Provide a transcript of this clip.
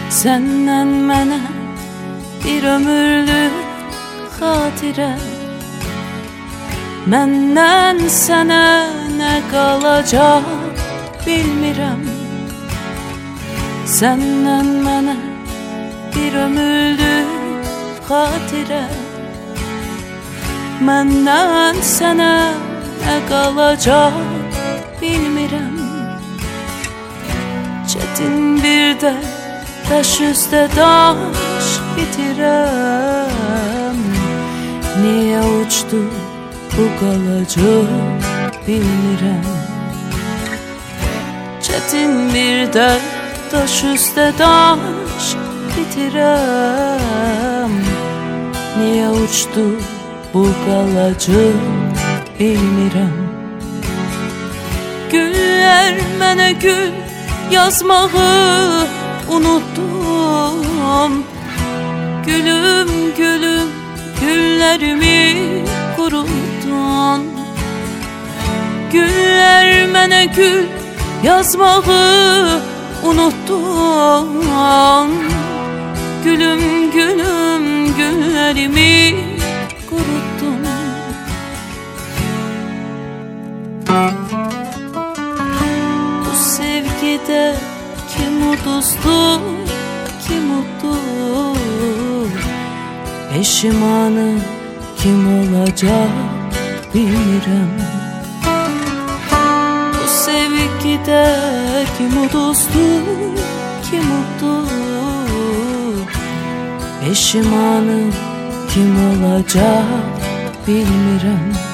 Senden mənə bir ömürlük xatirə, məndən sənə nə qalacaq bilmirəm. Senden mənə bir ömürlük xatirə, məndən sənə nə qalacaq bilmirəm. Çetin bir də daş üstə daş bitirəm. Niyə uçdu bu qalacaq bilmirəm. Çetin bir də daş üstə daş bitirəm. Niyə uçdu bu qalacaq bilmirəm. Güller mənə gül yazmağı unuttum. Gülüm gülüm güllerimi kuruttun. Güller mənə gül yazmağı unuttum. Gülüm gülüm güllerimi kuruttun. Bu sevgide kim uduzdu, kim uttu? Eşimanı kim olacak bilmirəm. Bu sevgide kim uduzdu, kim uttu? Eşimanı kim olacak bilmirəm.